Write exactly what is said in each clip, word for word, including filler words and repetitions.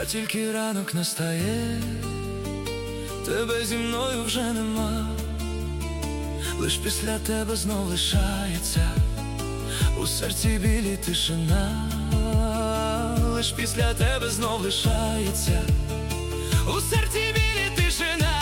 Та тільки ранок настає, тебе зі мною вже нема. Лиш після тебе знов лишається у серці білі тишина. Лиш після тебе знов лишається у серці білі тишина.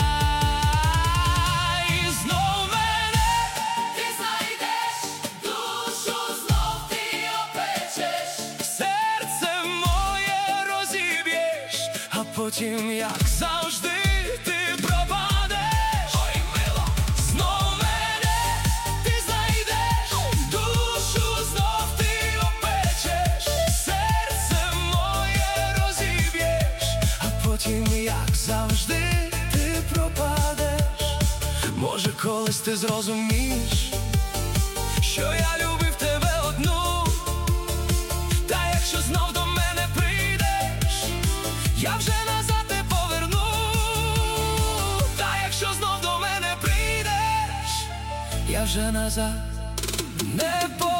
І знов мене ти знайдеш, душу знов ти опечеш, серце моє розіб'єш, а потім, як завжди, ти пропадеш. Ой, мило, знов мене ти знайдеш, душу знов ти опечеш, серце моє розіб'єш, а потім, як завжди, ти пропадеш. Може, колись ти зрозумієш, що я любив тебе одну. Та якщо знов до мене прийдеш, я вже назад не поверну. Та якщо знов до мене прийдеш, я вже назад не поверну.